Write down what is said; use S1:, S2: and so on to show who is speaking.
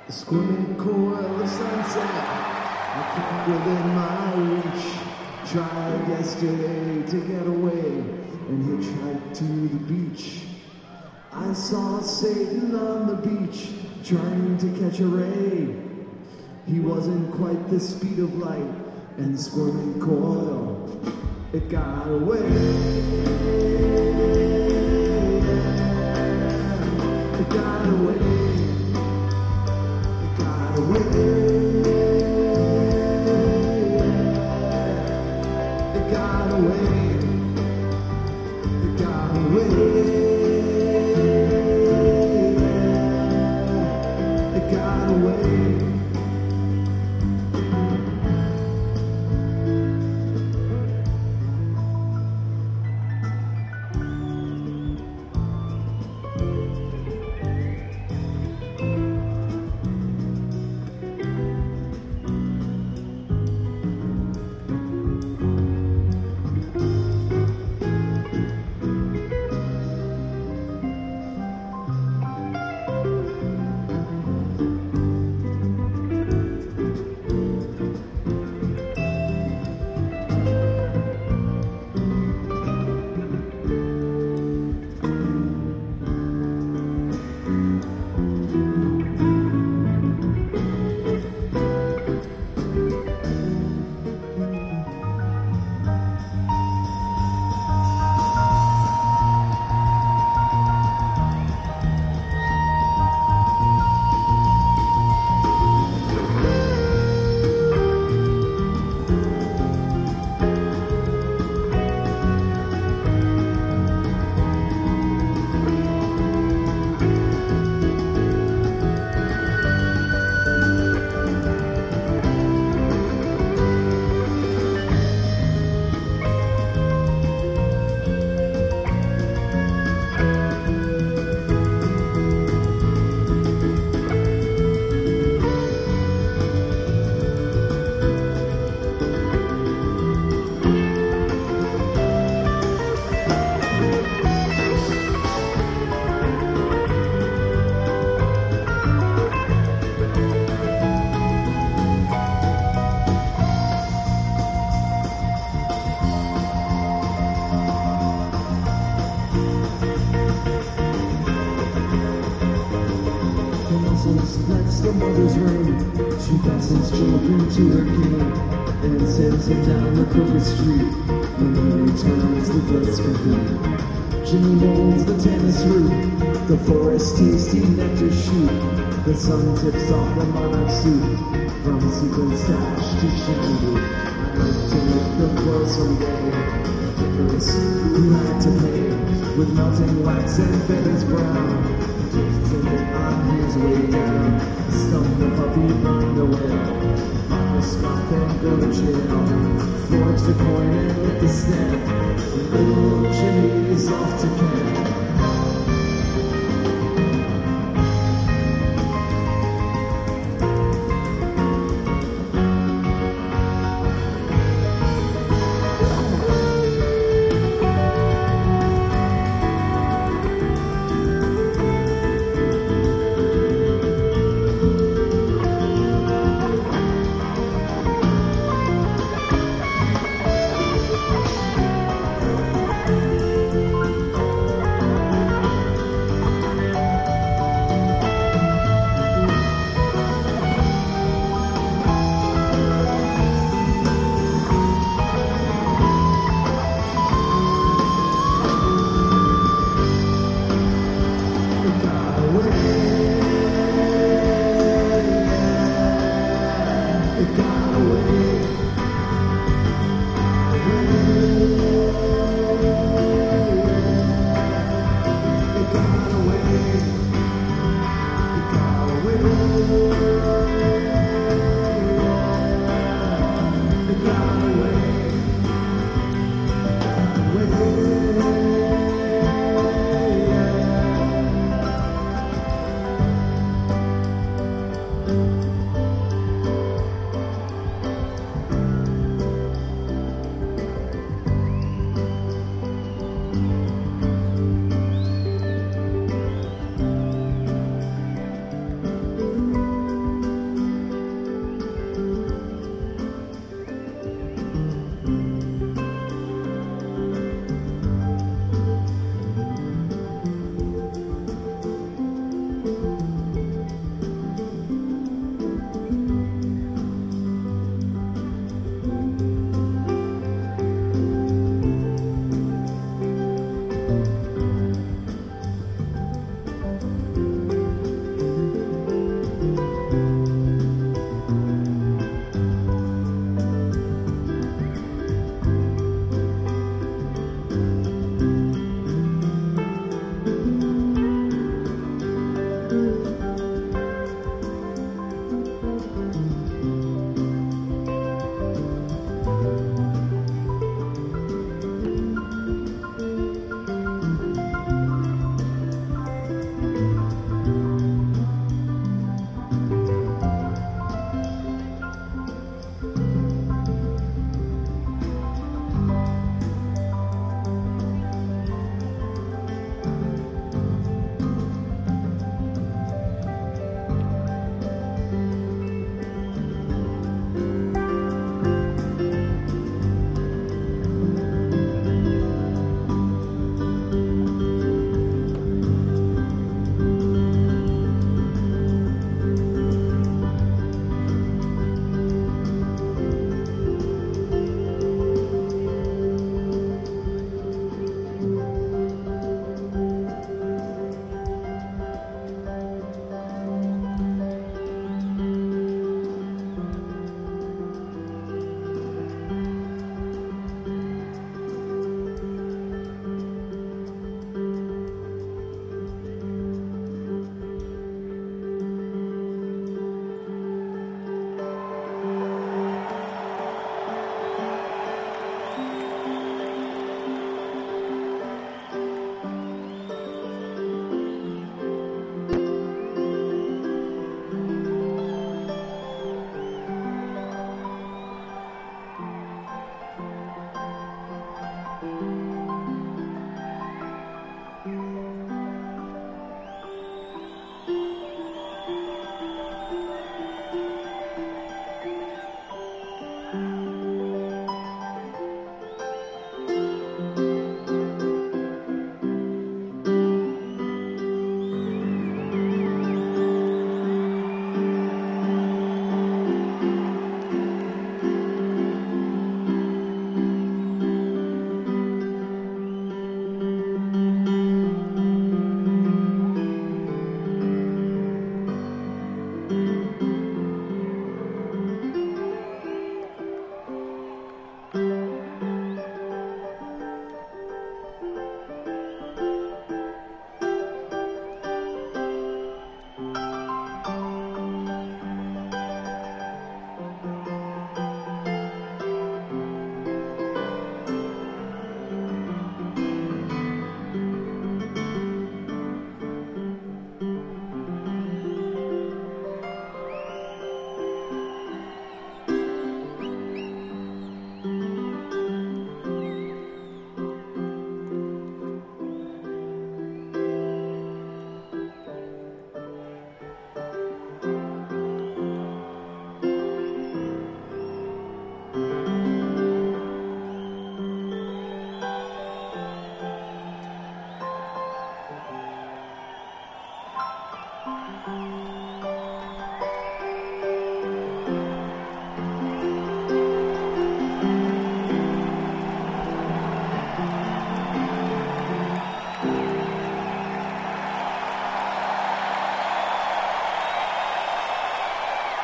S1: The squirming coil of sunset, I came within my reach. Tried yesterday to get away and hitchhiked to the beach. I saw Satan on the beach trying to catch a ray. He wasn't quite the speed of light, and the squirming coil, it got away. It got away. It got away. It got away. It got away. It got away. That's the mother's ring. She fastens children to her cane and sends him down the crooked street. When he returns, the dusk complete. Jimmy molds the tennis root, the forest tasty nectar shoot. The sun tips off the monarch suit, from secret stash to shampoo. I'd like to lift the clothes someday. Icarus, who had to pay with melting wax and feathers brown. Sitting on his way down, stumped the puppy, burned the whale. Uncle scoff and go to jail. Forge the coin and lit the stamp. Little Jimmy's off to camp.